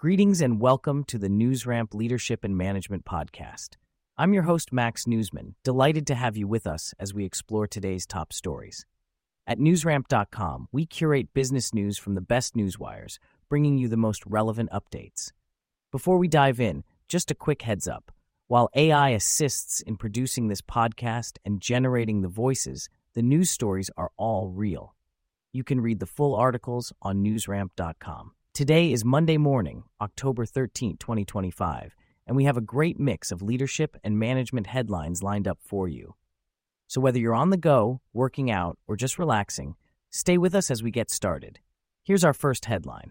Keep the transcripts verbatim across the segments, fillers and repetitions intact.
Greetings and welcome to the NewsRamp Leadership and Management Podcast. I'm your host, Max Newsman, delighted to have you with us as we explore today's top stories. At newsramp dot com, we curate business news from the best newswires, bringing you the most relevant updates. Before we dive in, just a quick heads up. While A I assists in producing this podcast and generating the voices, the news stories are all real. You can read the full articles on newsramp dot com. Today is Monday morning, October thirteenth, twenty twenty-five, and we have a great mix of leadership and management headlines lined up for you. So whether you're on the go, working out, or just relaxing, stay with us as we get started. Here's our first headline.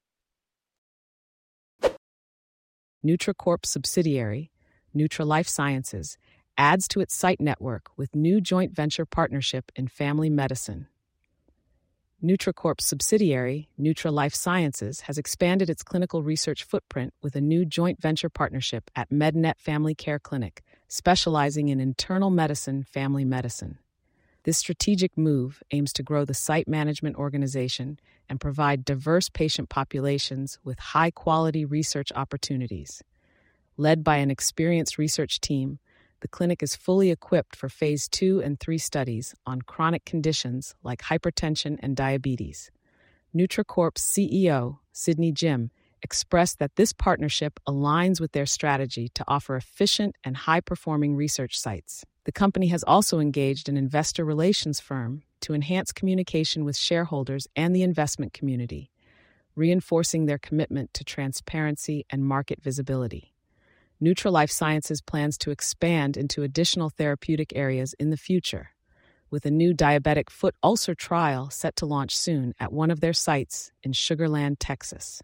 NutraCorp subsidiary, Nutra Life Sciences, adds to its site network with new joint venture partnership in family medicine. NutraCorp subsidiary, Nutra Life Sciences, has expanded its clinical research footprint with a new joint venture partnership at MedNet Family Care Clinic, specializing in internal medicine family medicine. This strategic move aims to grow the site management organization and provide diverse patient populations with high-quality research opportunities. Led by an experienced research team, the clinic is fully equipped for phase two and three studies on chronic conditions like hypertension and diabetes. NutraCorp's C E O, Sidney Jim, expressed that this partnership aligns with their strategy to offer efficient and high-performing research sites. The company has also engaged an investor relations firm to enhance communication with shareholders and the investment community, reinforcing their commitment to transparency and market visibility. Nutra Life Sciences plans to expand into additional therapeutic areas in the future, with a new diabetic foot ulcer trial set to launch soon at one of their sites in Sugar Land, Texas.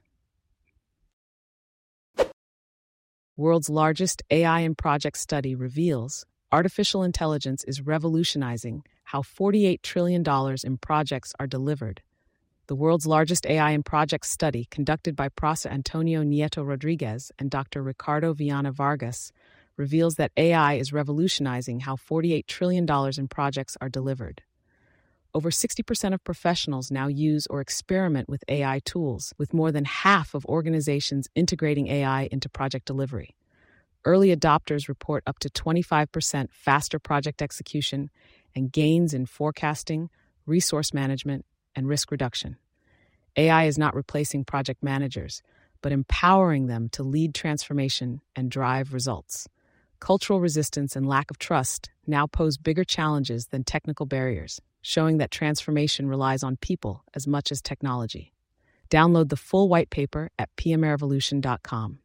World's largest A I in project study reveals artificial intelligence is revolutionizing how forty-eight trillion dollars in projects are delivered. The world's largest A I in project study, conducted by Professor Antonio Nieto Rodriguez and Doctor Ricardo Viana Vargas, reveals that A I is revolutionizing how forty-eight trillion dollars in projects are delivered. Over sixty percent of professionals now use or experiment with A I tools, with more than half of organizations integrating A I into project delivery. Early adopters report up to twenty-five percent faster project execution and gains in forecasting, resource management, and risk reduction. A I is not replacing project managers, but empowering them to lead transformation and drive results. Cultural resistance and lack of trust now pose bigger challenges than technical barriers, showing that transformation relies on people as much as technology. Download the full white paper at p m revolution dot com.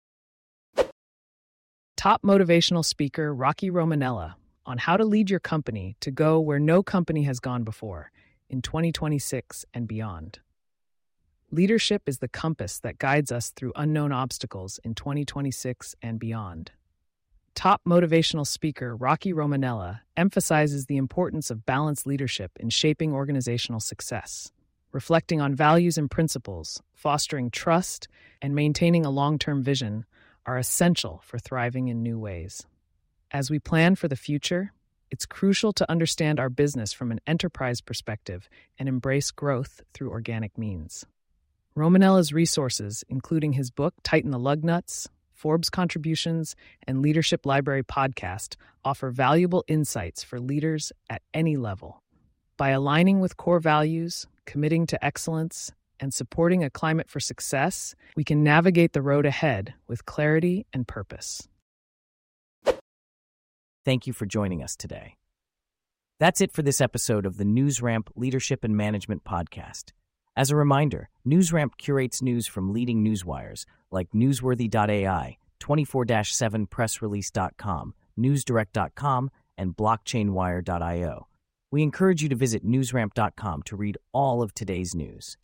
Top motivational speaker Rocky Romanella on how to lead your company to go where no company has gone before in twenty twenty-six and beyond. Leadership is the compass that guides us through unknown obstacles in twenty twenty-six and beyond. Top motivational speaker Rocky Romanella emphasizes the importance of balanced leadership in shaping organizational success, reflecting on values and principles, fostering trust, and maintaining a long-term vision are essential for thriving in new ways. As we plan for the future, it's crucial to understand our business from an enterprise perspective and embrace growth through organic means. Romanella's resources, including his book Tighten the Lug Nuts, Forbes Contributions, and Leadership Library podcast, offer valuable insights for leaders at any level. By aligning with core values, committing to excellence, and supporting a climate for success, we can navigate the road ahead with clarity and purpose. Thank you for joining us today. That's it for this episode of the NewsRamp Leadership and Management Podcast. As a reminder, NewsRamp curates news from leading newswires like newsworthy dot A I, twenty-four seven press release dot com, newsdirect dot com, and blockchain wire dot I O. We encourage you to visit newsramp dot com to read all of today's news.